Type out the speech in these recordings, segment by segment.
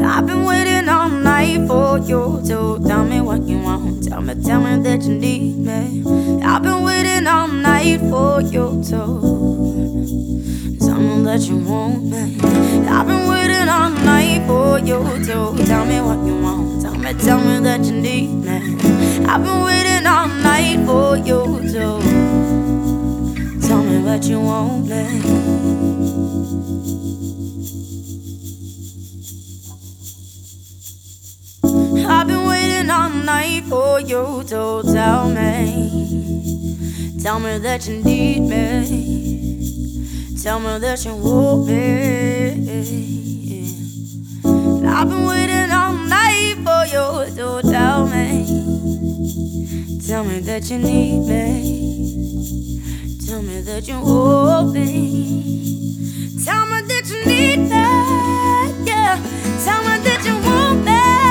I've been waiting all night for you to tell me what you want. Tell me that you need me. I've been waiting all night for you to tell me that you want me. I've been waiting all night for you to tell me what you want. Tell me that you need me. I've been waiting all night for you to tell me that you want me. I've been waiting all night for you to tell me that you need me. Tell me that you want me. I've been waiting all night for you to tell me that you need me. Tell me that you want me. Tell me that you need me, yeah. Tell me that you want me.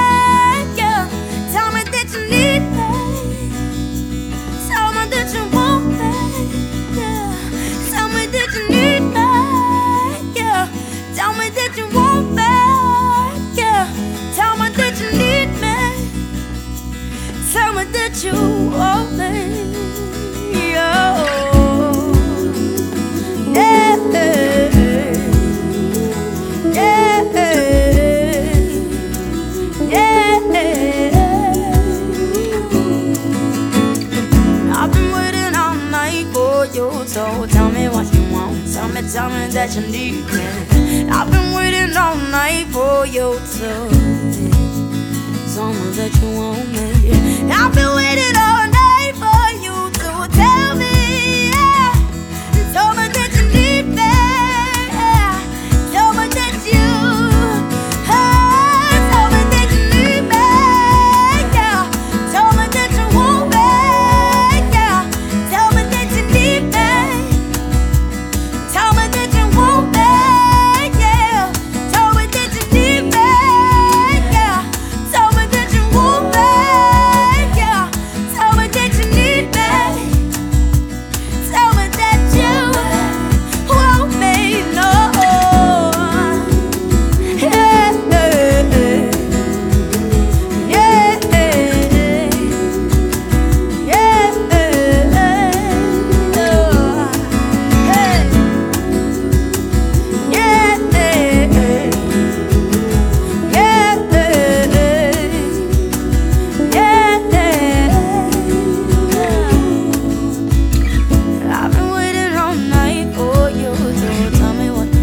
That you want me, oh, yeah, yeah, yeah. I've been waiting all night for you, so tell me what you want. Tell me that you need me. I've been waiting all night for you to tell me that you want me. I've been waiting all night for you to tell me, yeah. Tell me that you need me, yeah. Tell me that you, tell me that you need me, yeah. Tell me that you want me, yeah. Tell me that you need me. Tell me that you want me, yeah. Tell me that you need me, yeah. Tell me that you want me.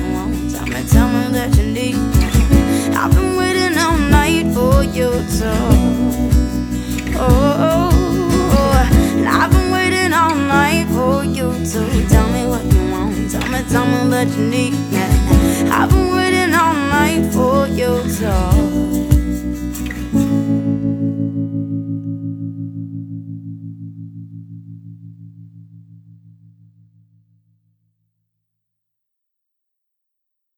I've been waiting all night for you to